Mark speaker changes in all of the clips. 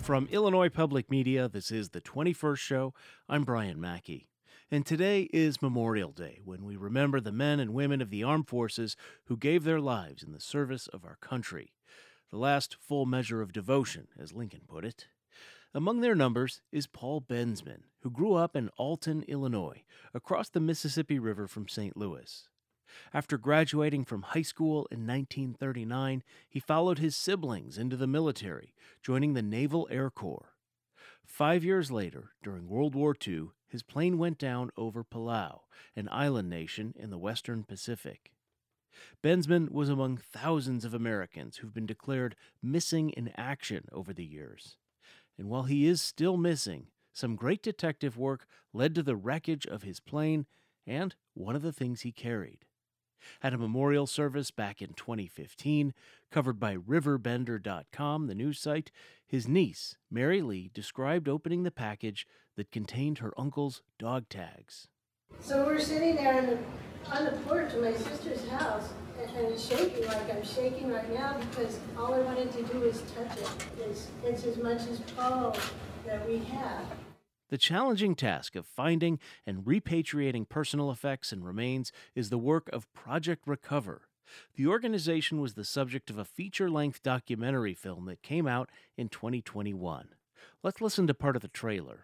Speaker 1: From Illinois Public Media, this is the 21st Show. I'm Brian Mackey. And today is Memorial Day, when we remember the men and women of the armed forces who gave their lives in the service of our country. The last full measure of devotion, as Lincoln put it. Among their numbers is Paul Bensman, who grew up in Alton, Illinois, across the Mississippi River from St. Louis. After graduating from high school in 1939, he followed his siblings into the military, joining the Naval Air Corps. 5 years later, during World War II, his plane went down over Palau, an island nation in the western Pacific. Bensman was among thousands of Americans who've been declared missing in action over the years. And while he is still missing, some great detective work led to the wreckage of his plane and one of the things he carried. At a memorial service back in 2015, covered by Riverbender.com, the news site, his niece, Mary Lee, described opening the package that contained her uncle's dog tags.
Speaker 2: So we're sitting there on the porch of my sister's house, and it's shaking like I'm shaking right now because all I wanted to do is touch it. It's as much as Paul that we have.
Speaker 1: The challenging task of finding and repatriating personal effects and remains is the work of Project Recover. The organization was the subject of a feature-length documentary film that came out in 2021. Let's listen to part of the trailer.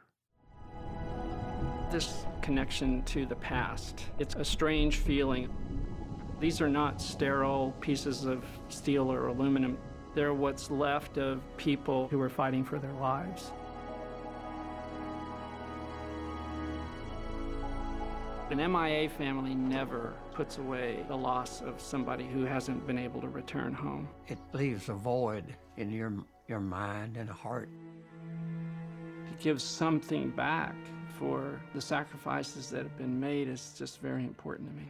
Speaker 3: This connection to the past, it's a strange feeling. These are not sterile pieces of steel or aluminum. They're what's left of people who are fighting for their lives. An MIA family never puts away the loss of somebody who hasn't been able to return home.
Speaker 4: It leaves a void in your mind and heart.
Speaker 3: It gives something back for the sacrifices that have been made is just very important to me.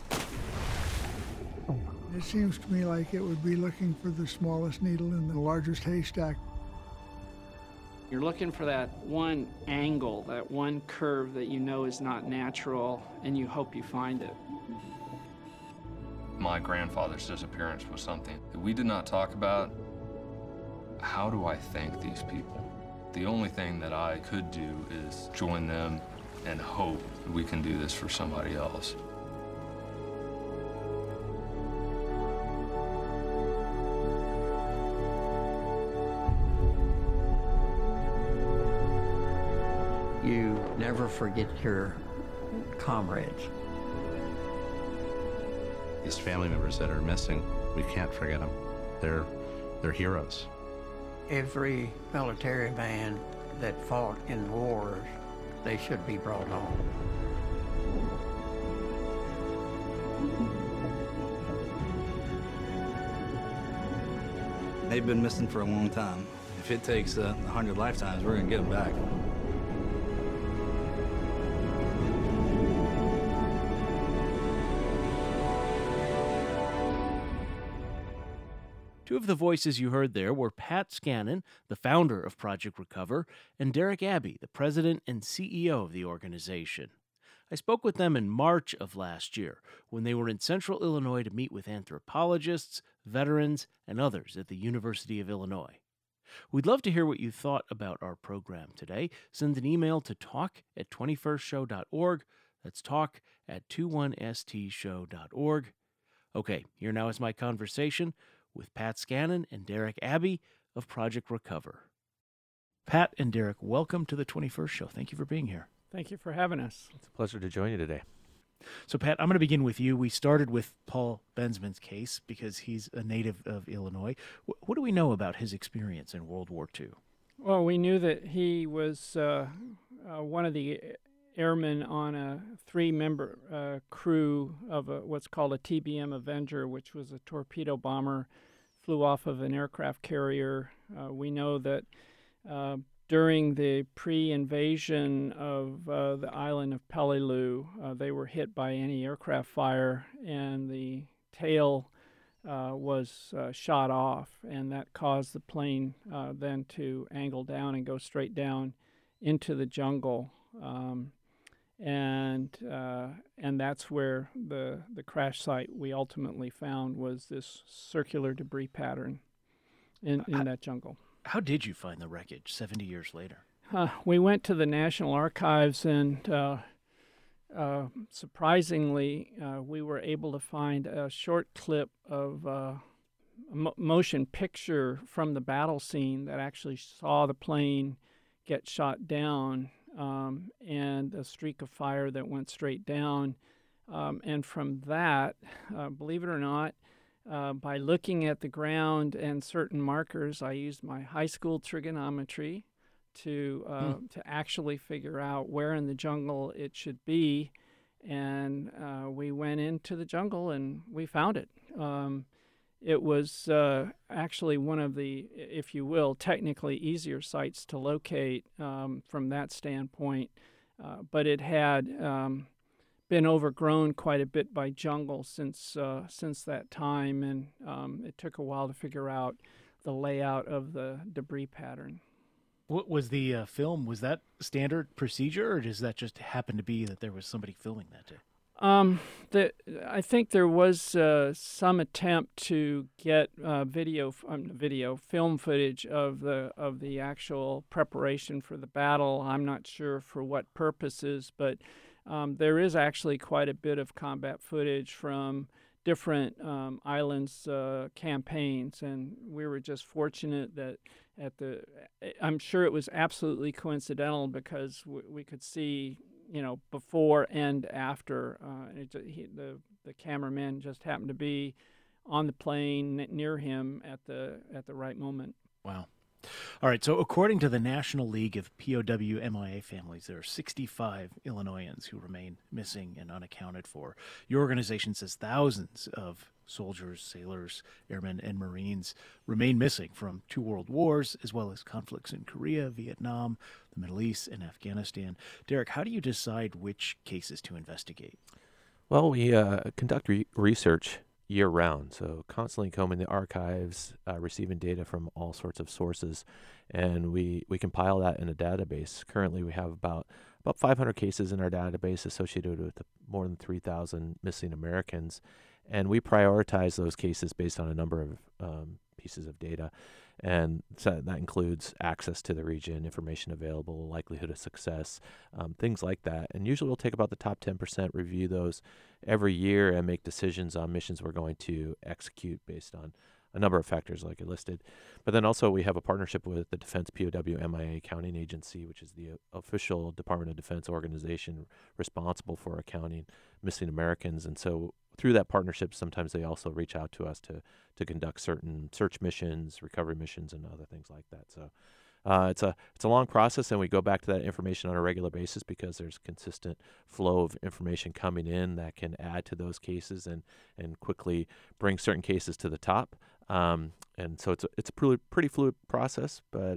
Speaker 5: It seems to me like it would be looking for the smallest needle in the largest haystack.
Speaker 3: You're looking for that one angle, that one curve that you know is not natural, and you hope you find it.
Speaker 6: My grandfather's disappearance was something that we did not talk about. How do I thank these people? The only thing that I could do is join them and hope that we can do this for somebody else.
Speaker 4: You never forget your comrades.
Speaker 7: These family members that are missing, we can't forget them. They're heroes.
Speaker 4: Every military man that fought in wars, they should be brought home.
Speaker 8: They've been missing for a long time. If it takes 100 lifetimes, we're gonna get them back.
Speaker 1: Two of the voices you heard there were Pat Scannon, the founder of Project Recover, and Derek Abbey, the president and CEO of the organization. I spoke with them in March of last year when they were in Central Illinois to meet with anthropologists, veterans, and others at the University of Illinois. We'd love to hear what you thought about our program today. Send an email to talk@21stshow.org. That's talk@21stshow.org. Okay, here now is my conversation with Pat Scannon and Derek Abbey of Project Recover. Pat and Derek, welcome to the 21st Show. Thank you for being here.
Speaker 3: Thank you for having us.
Speaker 9: It's a pleasure to join you today.
Speaker 1: So, Pat, I'm going to begin with you. We started with Paul Bensman's case because he's a native of Illinois. What do we know about his experience in World War II?
Speaker 3: Well, we knew that he was one of the airmen on a three-member crew of what's called a TBM Avenger, which was a torpedo bomber, flew off of an aircraft carrier. We know that during the pre-invasion of the island of Peleliu, they were hit by anti-aircraft fire, and the tail was shot off, and that caused the plane then to angle down and go straight down into the jungle. And that's where the crash site we ultimately found was this circular debris pattern in that jungle.
Speaker 1: How did you find the wreckage 70 years later?
Speaker 3: We went to the National Archives, and surprisingly, we were able to find a short clip of a motion picture from the battle scene that actually saw the plane get shot down, and a streak of fire that went straight down. And from that, believe it or not, by looking at the ground and certain markers, I used my high school trigonometry to actually figure out where in the jungle it should be. And we went into the jungle and we found it. It was actually one of the, if you will, technically easier sites to locate from that standpoint. But it had been overgrown quite a bit by jungle since that time, and it took a while to figure out the layout of the debris pattern.
Speaker 1: What was the film? Was that standard procedure, or does that just happen to be that there was somebody filming that day?
Speaker 3: I think there was some attempt to get film footage of the actual preparation for the battle. I'm not sure for what purposes, but there is actually quite a bit of combat footage from different islands campaigns, and we were just fortunate that I'm sure it was absolutely coincidental because we could see, before and after. The cameraman just happened to be on the plane near him at the right moment.
Speaker 1: Wow. All right, so according to the National League of POW MIA Families, there are 65 Illinoisans who remain missing and unaccounted for. Your organization says thousands of soldiers, sailors, airmen, and Marines remain missing from 2 world wars, as well as conflicts in Korea, Vietnam, the Middle East, and Afghanistan. Derek, how do you decide which cases to investigate?
Speaker 9: Well, we conduct research year-round, so constantly combing the archives, receiving data from all sorts of sources, and we compile that in a database. Currently, we have about 500 cases in our database associated with more than 3,000 missing Americans, and we prioritize those cases based on a number of pieces of data, and so that includes access to the region, information available, likelihood of success, things like that. And usually we'll take about the top 10%, review those every year, and make decisions on missions we're going to execute based on a number of factors like I listed. But then also we have a partnership with the Defense POW MIA Accounting Agency, which is the official Department of Defense organization responsible for accounting missing Americans. And so through that partnership, sometimes they also reach out to us to conduct certain search missions, recovery missions, and other things like that. So it's a long process, and we go back to that information on a regular basis because there's consistent flow of information coming in that can add to those cases and quickly bring certain cases to the top. And so it's a pretty fluid process, but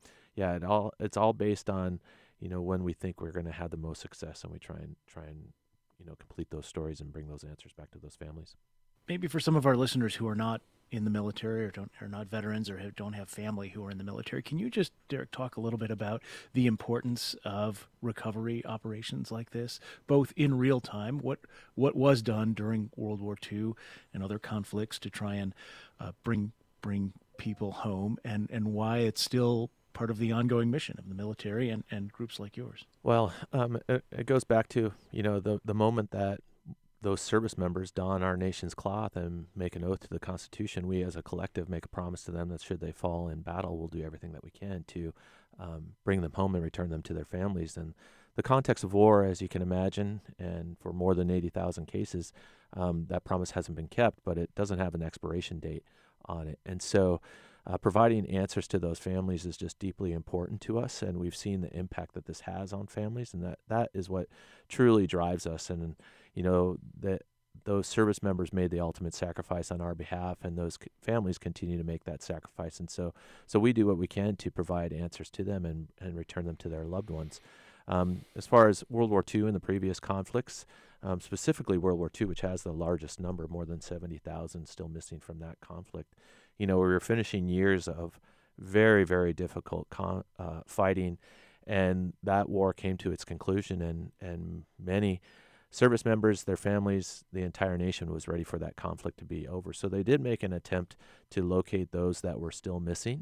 Speaker 9: it's all based on when we think we're going to have the most success, and we try and complete those stories and bring those answers back to those families.
Speaker 1: Maybe for some of our listeners who are not in the military or are not veterans or don't have family who are in the military, can you just, Derek, talk a little bit about the importance of recovery operations like this, both in real time, what was done during World War II and other conflicts to try and bring people home, and why it's still part of the ongoing mission of the military and groups like yours?
Speaker 9: Well, it goes back to, the moment that those service members don our nation's cloth and make an oath to the Constitution, we as a collective make a promise to them that should they fall in battle, we'll do everything that we can to bring them home and return them to their families. And the context of war, as you can imagine, and for more than 80,000 cases, that promise hasn't been kept, but it doesn't have an expiration date on it. And so providing answers to those families is just deeply important to us, and we've seen the impact that this has on families, and that is what truly drives us. And that those service members made the ultimate sacrifice on our behalf, and those families continue to make that sacrifice. And so we do what we can to provide answers to them and return them to their loved ones. As far as World War II and the previous conflicts, specifically World War II, which has the largest number, more than 70,000 still missing from that conflict, we were finishing years of very, very difficult fighting, and that war came to its conclusion, and many service members, their families, the entire nation was ready for that conflict to be over. So they did make an attempt to locate those that were still missing.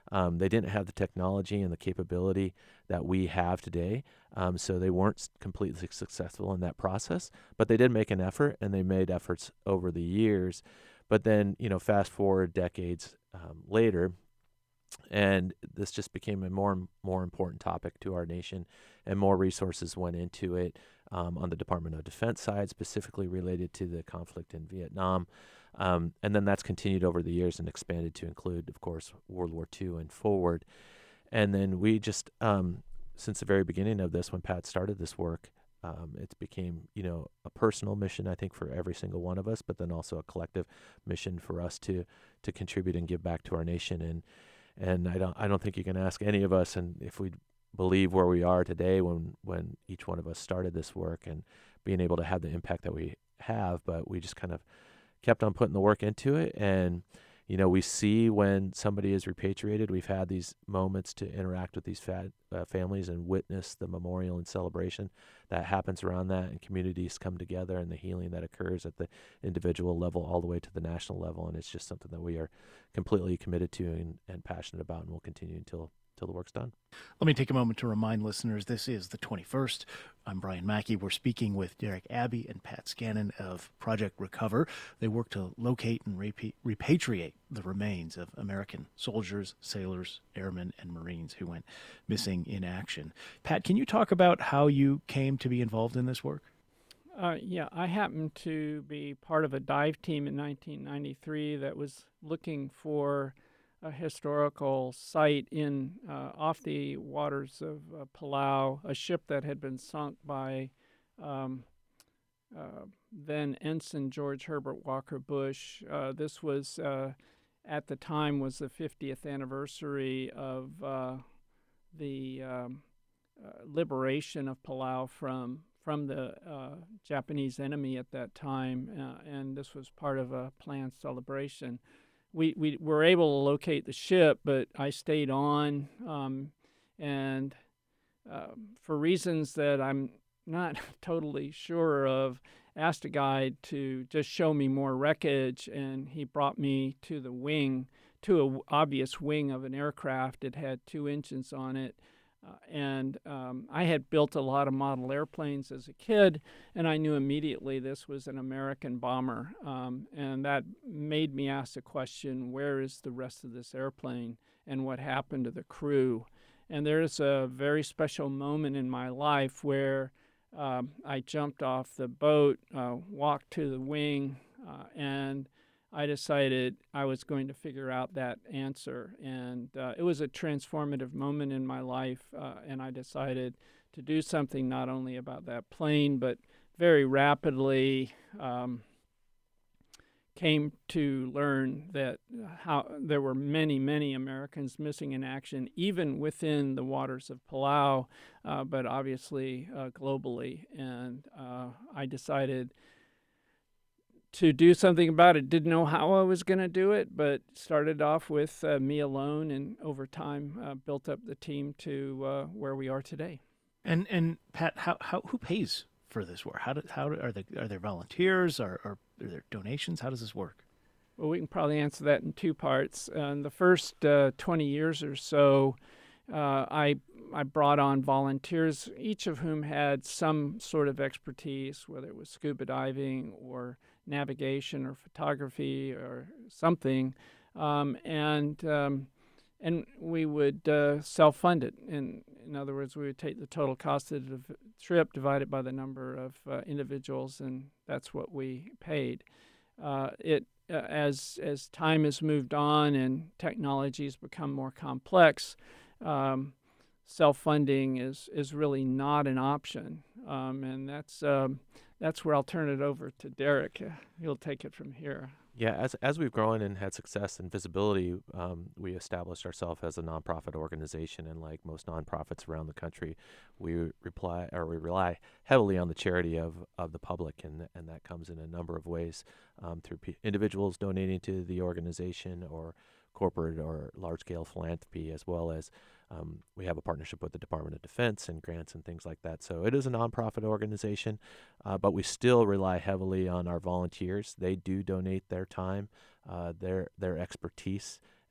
Speaker 9: They didn't have the technology and the capability that we have today, so they weren't completely successful in that process. But they did make an effort, and they made efforts over the years. But then, fast forward decades later, and this just became a more and more important topic to our nation, and more resources went into it on the Department of Defense side, specifically related to the conflict in Vietnam. And then that's continued over the years and expanded to include, of course, World War II and forward. And then we just, since the very beginning of this, when Pat started this work, it became, a personal mission, I think, for every single one of us, but then also a collective mission for us to contribute and give back to our nation. And I don't think you can ask any of us, and if we believe where we are today when each one of us started this work and being able to have the impact that we have, but we just kind of kept on putting the work into it. And, we see when somebody is repatriated, we've had these moments to interact with these families and witness the memorial and celebration that happens around that, and communities come together, and the healing that occurs at the individual level all the way to the national level. And it's just something that we are completely committed to and passionate about, and will continue until the work's done.
Speaker 1: Let me take a moment to remind listeners, this is the 21st. I'm Brian Mackey. We're speaking with Derek Abbey and Pat Scannon of Project Recover. They work to locate and repatriate the remains of American soldiers, sailors, airmen, and Marines who went missing in action. Pat, can you talk about how you came to be involved in this work?
Speaker 3: Yeah, I happened to be part of a dive team in 1993 that was looking for a historical site in off the waters of Palau, a ship that had been sunk by then Ensign George Herbert Walker Bush. This was at the time was the 50th anniversary of the liberation of Palau from the Japanese enemy at that time, and this was part of a planned celebration. We were able to locate the ship, but I stayed on, and for reasons that I'm not totally sure of, asked a guide to just show me more wreckage, and he brought me to the wing, to an obvious wing of an aircraft. It had 2 engines on it. And I had built a lot of model airplanes as a kid, and I knew immediately this was an American bomber. And that made me ask the question, where is the rest of this airplane, and what happened to the crew? And there's a very special moment in my life where I jumped off the boat, walked to the wing, and I decided I was going to figure out that answer. And it was a transformative moment in my life, and I decided to do something not only about that plane, but very rapidly came to learn that how there were many, many Americans missing in action, even within the waters of Palau, but obviously globally. And I decided to do something about it. Didn't know how I was going to do it, but started off with me alone, and over time built up the team to where we are today.
Speaker 1: And Pat, how who pays for this work? Are there volunteers? Are there donations? How does this work?
Speaker 3: Well, we can probably answer that in 2 parts. In the first 20 years or so, I brought on volunteers, each of whom had some sort of expertise, whether it was scuba diving or navigation or photography or something, and we would self-fund it. In other words, we would take the total cost of the trip, divide it by the number of individuals, and that's what we paid. As time has moved on and technology has become more complex, self-funding is really not an option, and that's where I'll turn it over to Derek. He'll take it from here.
Speaker 9: Yeah, as we've grown and had success and visibility, we established ourselves as a nonprofit organization, and like most nonprofits around the country, we rely heavily on the charity of the public, and that comes in a number of ways, through individuals donating to the organization, or corporate or large-scale philanthropy, as well as we have a partnership with the Department of Defense and grants and things like that. So it is a nonprofit organization, but we still rely heavily on our volunteers. They do donate their time, their expertise,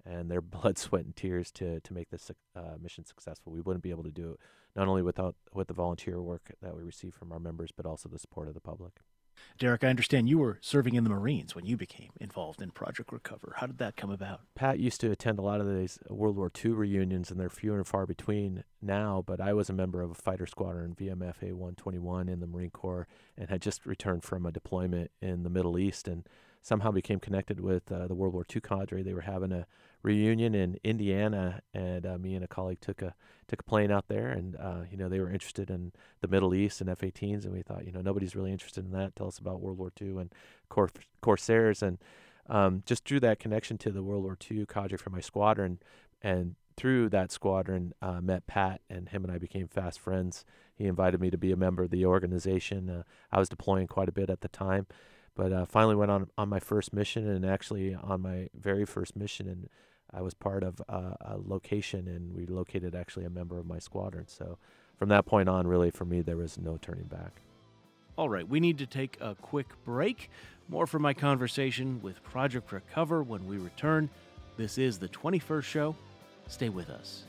Speaker 9: and their blood, sweat, and tears to make this mission successful. We wouldn't be able to do it not only with the volunteer work that we receive from our members, but also the support of the public.
Speaker 1: Derek, I understand you were serving in the Marines when you became involved in Project Recover. How did that come about?
Speaker 9: Pat used to attend a lot of these World War II reunions, and they're few and far between now, but I was a member of a fighter squadron, VMFA 121, in the Marine Corps, and had just returned from a deployment in the Middle East, and somehow became connected with the World War II cadre. They were having a reunion in Indiana, and me and a colleague took a plane out there, and they were interested in the Middle East and F-18s, and we thought, nobody's really interested in that. Tell us about World War II and Corsairs, and just drew that connection to the World War II cadre for my squadron, and through that squadron met Pat, and him and I became fast friends. He invited me to be a member of the organization. I was deploying quite a bit at the time, but finally went on my first mission, and actually on my very first mission, and I was part of a location, and we located actually a member of my squadron. So from that point on, really, for me, there was no turning back.
Speaker 1: All right, we need to take a quick break. More from my conversation with Project Recover when we return. This is the 21st show. Stay with us.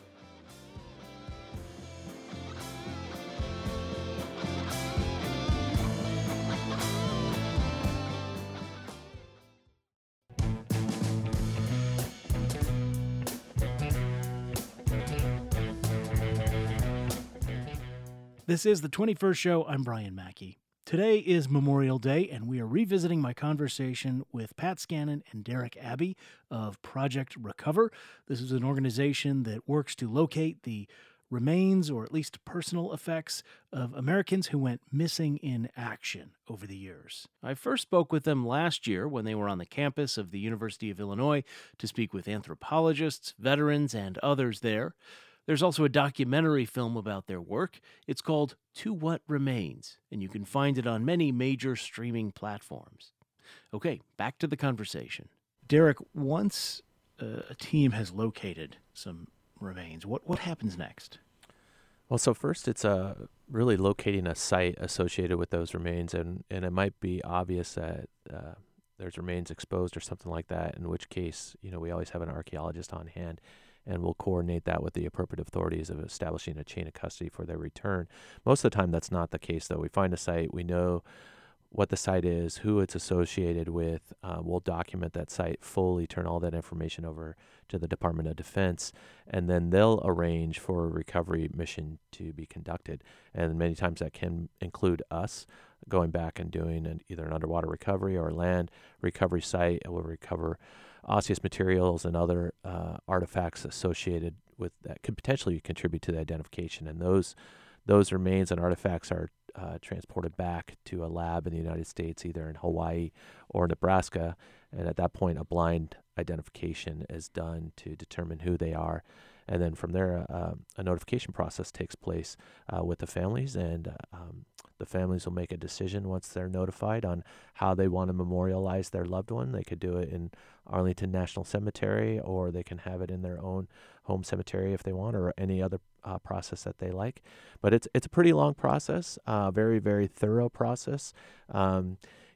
Speaker 1: This is the 21st show. I'm Brian Mackey. Today is Memorial Day, and we are revisiting my conversation with Pat Scannon and Derek Abbey of Project Recover. This is an organization that works to locate the remains, or at least personal effects, of Americans who went missing in action over the years. I first spoke with them last year when they were on the campus of the University of Illinois to speak with anthropologists, veterans, and others there. There's also a documentary film about their work. It's called To What Remains, and you can find it on many major streaming platforms. Okay, back to the conversation. Derek, once a team has located some remains, what happens next?
Speaker 9: Well, so first it's really locating a site associated with those remains, and it might be obvious that there's remains exposed or something like that, in which case, we always have an archaeologist on hand, and we'll coordinate that with the appropriate authorities of establishing a chain of custody for their return. Most of the time, that's not the case, though. We find a site, we know what the site is, who it's associated with. We'll document that site fully, turn all that information over to the Department of Defense, and then they'll arrange for a recovery mission to be conducted. And many times that can include us going back and doing either an underwater recovery or a land recovery site. We'll recover osseous materials and other artifacts associated with that could potentially contribute to the identification. And those remains and artifacts are transported back to a lab in the United States, either in Hawaii or Nebraska. And at that point, a blind identification is done to determine who they are. And then from there, a notification process takes place with the families, and the families will make a decision once they're notified on how they want to memorialize their loved one. They could do it in Arlington National Cemetery, or they can have it in their own home cemetery if they want, or any other process that they like. But it's a pretty long process, very, very thorough process. When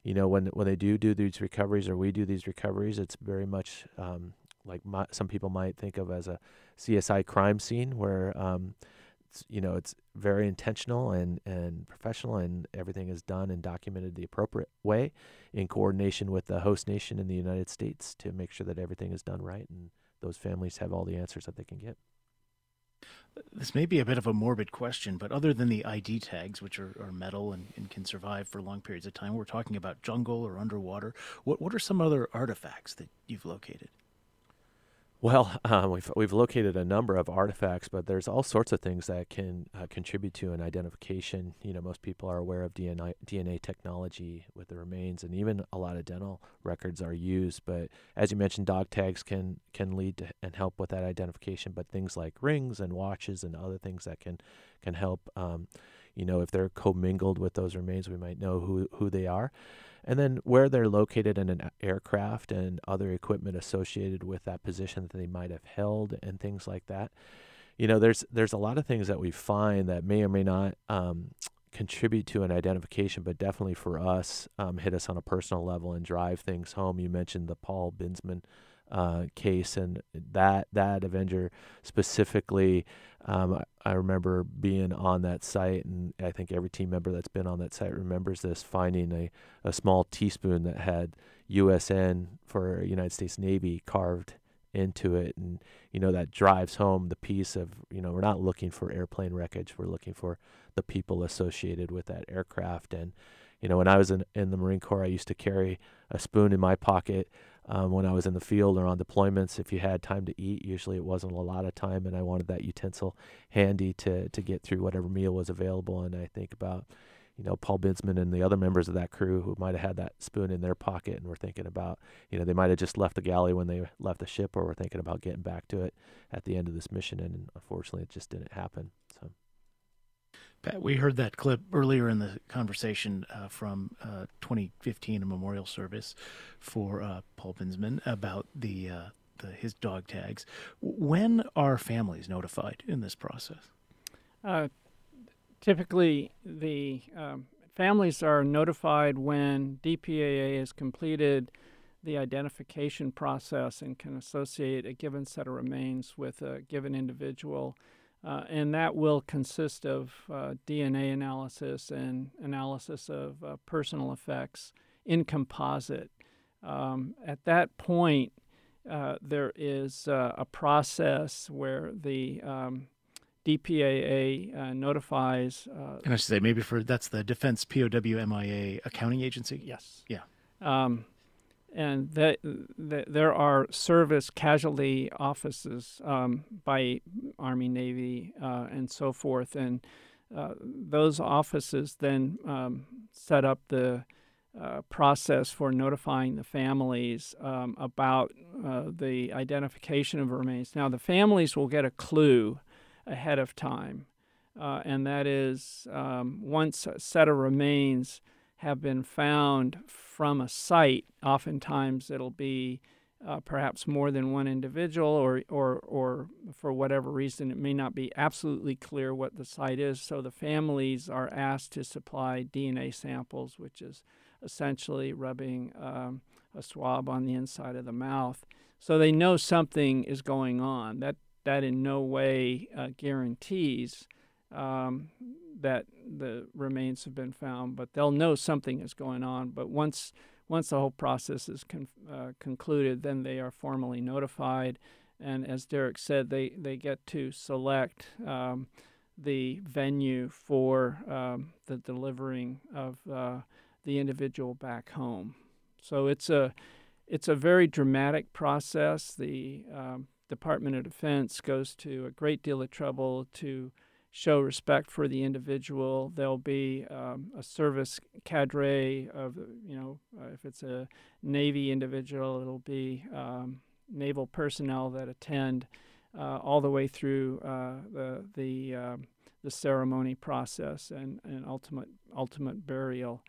Speaker 9: they do these recoveries, or we do these recoveries, it's very much like some people might think of as a CSI crime scene, where it's very intentional and professional, and everything is done and documented the appropriate way in coordination with the host nation in the United States to make sure that everything is done right and those families have all the answers that they can get.
Speaker 1: This may be a bit of a morbid question, but other than the ID tags, which are metal and can survive for long periods of time, we're talking about jungle or underwater. What are some other artifacts that you've located?
Speaker 9: Well, we've located a number of artifacts, but there's all sorts of things that can contribute to an identification. Most people are aware of DNA technology with the remains, and even a lot of dental records are used. But as you mentioned, dog tags can lead to and help with that identification. But things like rings and watches and other things that can help. If they're commingled with those remains, we might know who they are. And then where they're located in an aircraft and other equipment associated with that position that they might have held and things like that. There's a lot of things that we find that may or may not contribute to an identification, but definitely for us hit us on a personal level and drive things home. You mentioned the Paul Binsman case, and that Avenger specifically, I remember being on that site, and I think every team member that's been on that site remembers this, finding a small teaspoon that had USN for United States Navy carved into it. And that drives home the piece of, we're not looking for airplane wreckage, we're looking for the people associated with that aircraft. And when I was in the Marine Corps, I used to carry a spoon in my pocket when I was in the field or on deployments. If you had time to eat, usually it wasn't a lot of time, and I wanted that utensil handy to get through whatever meal was available. And I think about Paul Binsman and the other members of that crew who might have had that spoon in their pocket, and were thinking about, they might have just left the galley when they left the ship, or were thinking about getting back to it at the end of this mission. And unfortunately, it just didn't happen. So,
Speaker 1: Pat, we heard that clip earlier in the conversation from 2015, a memorial service for Paul Binsman about his dog tags. When are families notified in this process?
Speaker 3: Typically, the families are notified when DPAA has completed the identification process and can associate a given set of remains with a given individual. And that will consist of DNA analysis and analysis of personal effects in composite. At that point, there is a process where the DPAA notifies.
Speaker 1: And I should say, that's the Defense POW MIA Accounting Agency?
Speaker 3: Yes.
Speaker 1: Yeah.
Speaker 3: And there are service casualty offices by Army, Navy, and so forth. And those offices then set up the process for notifying the families about the identification of remains. Now, the families will get a clue ahead of time, and that is once a set of remains have been found from a site, oftentimes it'll be perhaps more than one individual, or for whatever reason it may not be absolutely clear what the site is. So the families are asked to supply DNA samples, which is essentially rubbing a swab on the inside of the mouth. So they know something is going on. That in no way guarantees that the remains have been found, but they'll know something is going on. But once the whole process is concluded, then they are formally notified. And as Derek said, they get to select the venue for the delivering of the individual back home. So it's a very dramatic process. The Department of Defense goes to a great deal of trouble to show respect for the individual. There'll be a service cadre of, if it's a Navy individual, it'll be naval personnel that attend all the way through the ceremony process and ultimate burial.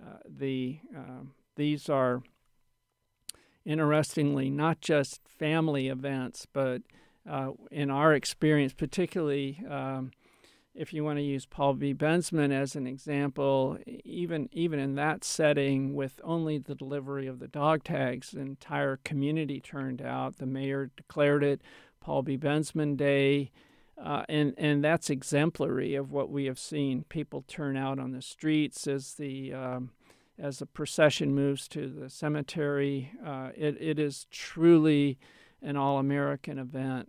Speaker 3: These are, interestingly, not just family events, but in our experience, particularly if you want to use Paul B. Binsman as an example, even in that setting, with only the delivery of the dog tags, the entire community turned out. The mayor declared it Paul B. Binsman Day, and that's exemplary of what we have seen. People turn out on the streets as the procession moves to the cemetery. It is truly an all-American event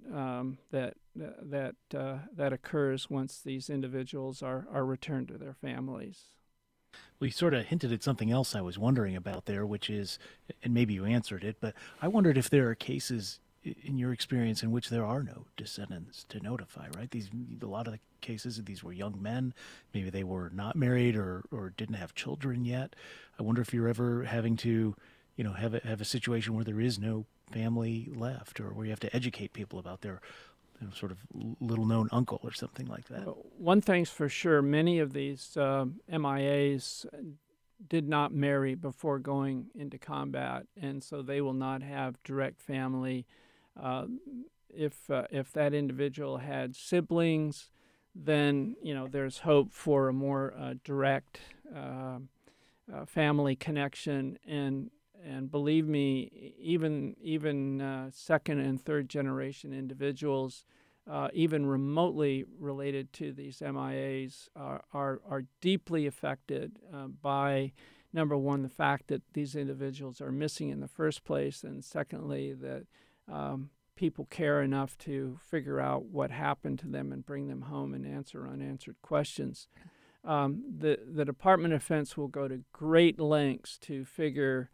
Speaker 3: that occurs once these individuals are returned to their families.
Speaker 1: We sort of hinted at something else I was wondering about there, which is, and maybe you answered it, but I wondered if there are cases in your experience in which there are no descendants to notify, right? A lot of the cases, these were young men. Maybe they were not married or didn't have children yet. I wonder if you're ever having to, have a situation where there is no family left, or where you have to educate people about their sort of little-known uncle or something like that.
Speaker 3: One thing's for sure, many of these MIAs did not marry before going into combat, and so they will not have direct family. If that individual had siblings, then there's hope for a more direct family connection. And and believe me, even second and third generation individuals, even remotely related to these MIAs, are deeply affected by, number one, the fact that these individuals are missing in the first place, and secondly, that people care enough to figure out what happened to them and bring them home and answer unanswered questions. The Department of Defense will go to great lengths to figure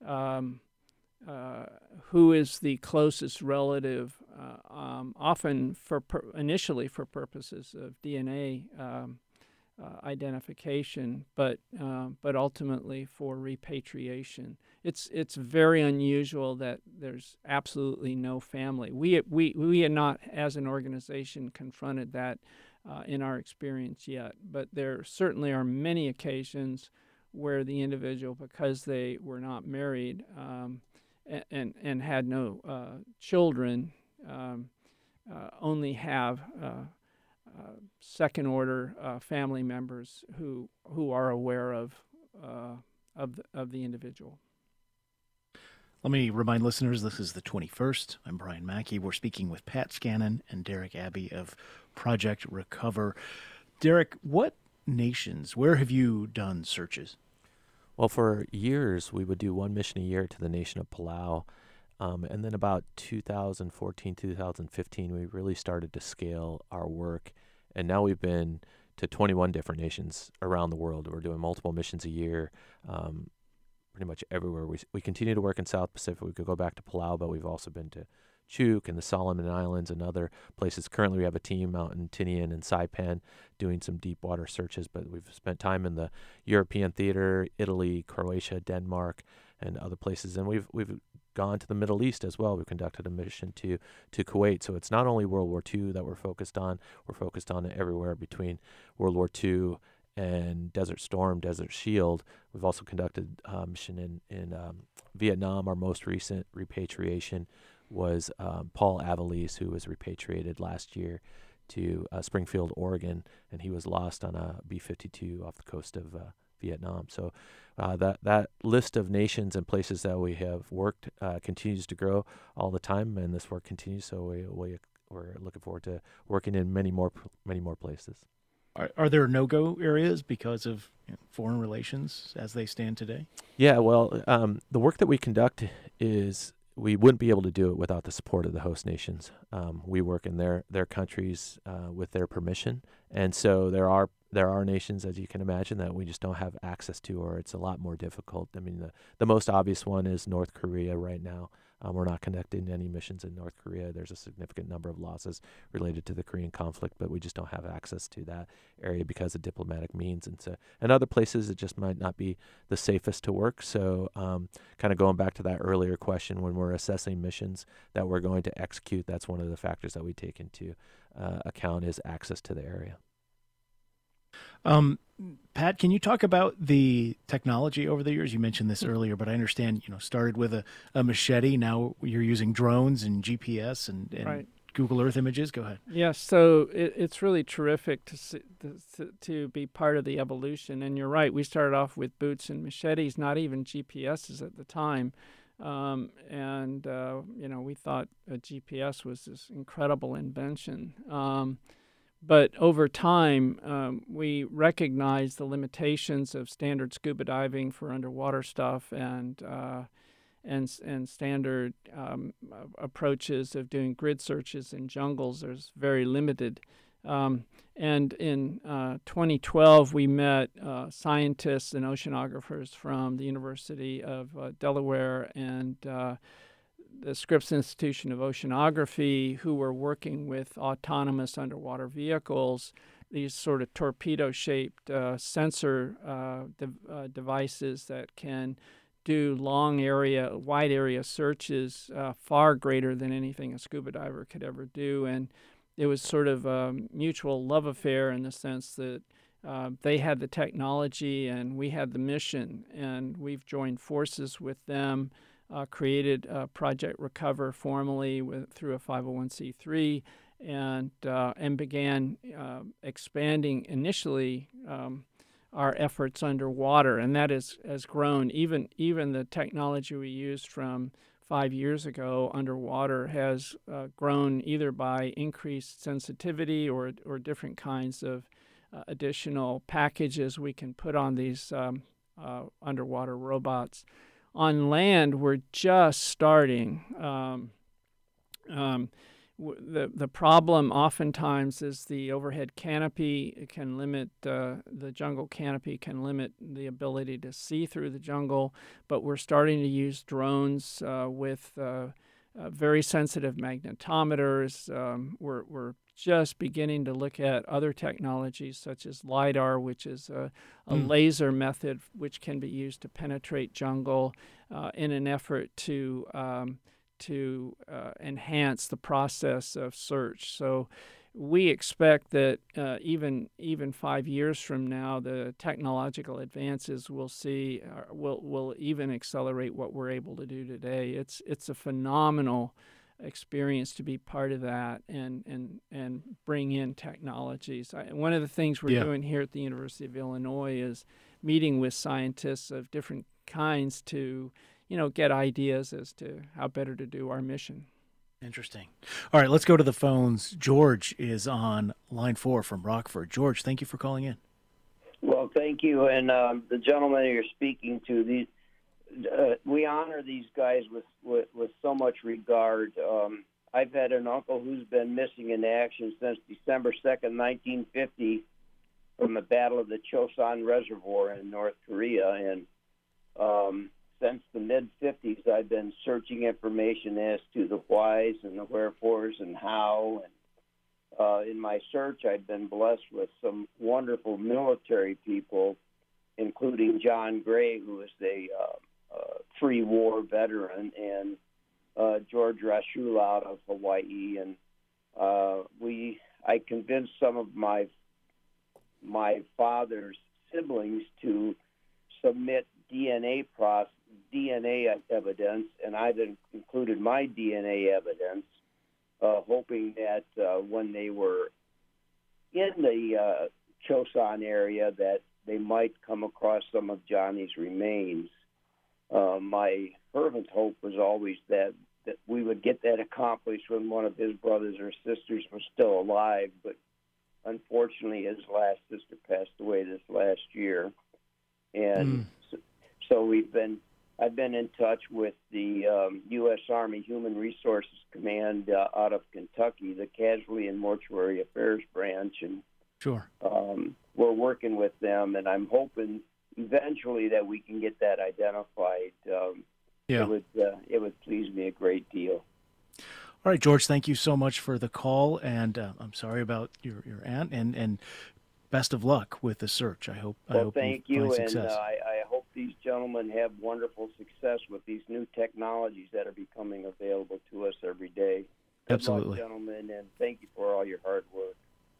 Speaker 3: who is the closest relative, often initially for purposes of DNA identification, but ultimately for repatriation. It's very unusual that there's absolutely no family. We had not, as an organization, confronted that in our experience yet, but there certainly are many occasions where the individual, because they were not married and had no children, only have second-order family members who are aware of the individual.
Speaker 1: Let me remind listeners, this is the 21st. I'm Brian Mackey. We're speaking with Pat Scannon and Derek Abbey of Project Recover. Derek, what nations, where have you done searches?
Speaker 9: Well, for years, we would do one mission a year to the nation of Palau. And then about 2014, 2015, we really started to scale our work. And now we've been to 21 different nations around the world. We're doing multiple missions a year, pretty much everywhere. We continue to work in South Pacific. We could go back to Palau, but we've also been to Chuuk and the Solomon Islands and other places. Currently, we have a team out in Tinian and Saipan doing some deep water searches, but we've spent time in the European theater, Italy, Croatia, Denmark, and other places. And we've gone to the Middle East as well. We've conducted a mission to Kuwait. So it's not only World War II that we're focused on it everywhere between World War II and Desert Storm, Desert Shield. We've also conducted a mission in Vietnam. Our most recent repatriation was Paul Avalise, who was repatriated last year to Springfield, Oregon, and he was lost on a B-52 off the coast of Vietnam. So that list of nations and places that we have worked continues to grow all the time, and this work continues. So we're looking forward to working in many more places.
Speaker 1: Are there no-go areas because of foreign relations as they stand today?
Speaker 9: Yeah, well, the work that we conduct is we wouldn't be able to do it without the support of the host nations. We work in their countries with their permission, and so there are nations, as you can imagine, that we just don't have access to, or it's a lot more difficult. I mean, the most obvious one is North Korea right now. We're not conducting any missions in North Korea. There's a significant number of losses related to the Korean conflict, but we just don't have access to that area because of diplomatic means. And other places, it just might not be the safest to work. So kind of going back to that earlier question, when we're assessing missions that we're going to execute, that's one of the factors that we take into account is access to the area.
Speaker 1: Pat, can you talk about the technology over the years? You mentioned this earlier, but I understand, started with a machete. Now you're using drones and GPS and right. Google Earth images. Go ahead.
Speaker 3: Yes, so it's really terrific to be part of the evolution. And you're right, we started off with boots and machetes, not even GPSs at the time. We thought a GPS was this incredible invention. But over time, we recognized the limitations of standard scuba diving for underwater stuff and standard approaches of doing grid searches in jungles. There's very limited. And in 2012, we met scientists and oceanographers from the University of Delaware and the Scripps Institution of Oceanography, who were working with autonomous underwater vehicles, these sort of torpedo-shaped sensor devices that can do wide area searches far greater than anything a scuba diver could ever do. And it was sort of a mutual love affair in the sense that they had the technology and we had the mission, and we've joined forces with them. Created Project Recover formally through a 501c3 and began expanding initially our efforts underwater, and that has grown. Even the technology we used from 5 years ago underwater has grown either by increased sensitivity or different kinds of additional packages we can put on these underwater robots. On land, we're just starting. The problem oftentimes is the overhead canopy can limit, the jungle canopy can limit the ability to see through the jungle, but we're starting to use drones with very sensitive magnetometers. We're just beginning to look at other technologies such as LIDAR, which is a laser method which can be used to penetrate jungle in an effort to enhance the process of search. So we expect that even 5 years from now, the technological advances we'll see will even accelerate what we're able to do today. It's a phenomenal experience to be part of that and bring in technologies. One of the things we're doing here at the University of Illinois is meeting with scientists of different kinds to get ideas as to how better to do our mission.
Speaker 1: Interesting. All right, let's go to the phones. George is on line 4 from Rockford. George, thank you for calling in.
Speaker 10: Well, thank you. And the gentleman you're speaking to, we honor these guys with so much regard. I've had an uncle who's been missing in action since December 2nd, 1950, from the Battle of the Chosun Reservoir in North Korea. And since the mid-'50s, I've been searching information as to the whys and the wherefores and how. And in my search, I've been blessed with some wonderful military people, including John Gray, who is a free war veteran, and George Rashula out of Hawaii. And I convinced some of my father's siblings to submit DNA evidence, and I've included my DNA evidence, hoping that when they were in the Chosun area that they might come across some of Johnny's remains. My fervent hope was always that we would get that accomplished when one of his brothers or sisters was still alive, but unfortunately his last sister passed away this last year. And so I've been in touch with the U.S. Army Human Resources Command out of Kentucky, the Casualty and Mortuary Affairs Branch, and we're working with them, and I'm hoping eventually that we can get that identified. It would please me a great deal.
Speaker 1: All right, George, thank you so much for the call, and I'm sorry about your aunt, and best of luck with the search. I hope.
Speaker 10: Thank you, and I hope these gentlemen have wonderful success with these new technologies that are becoming available to us every day. Good luck, gentlemen, and thank you for all your hard work.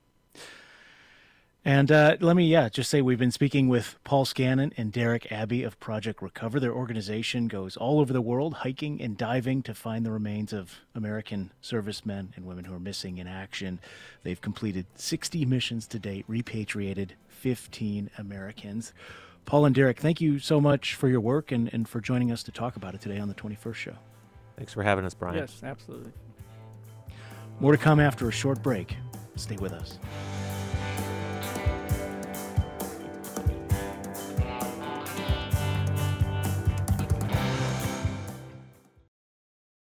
Speaker 1: And let me, just say we've been speaking with Paul Scannon and Derek Abbey of Project Recover. Their organization goes all over the world hiking and diving to find the remains of American servicemen and women who are missing in action. They've completed 60 missions to date, repatriated 15 Americans. Paul and Derek, thank you so much for your work and for joining us to talk about it today on the 21st Show.
Speaker 9: Thanks for having us, Brian.
Speaker 3: Yes, absolutely.
Speaker 1: More to come after a short break. Stay with us.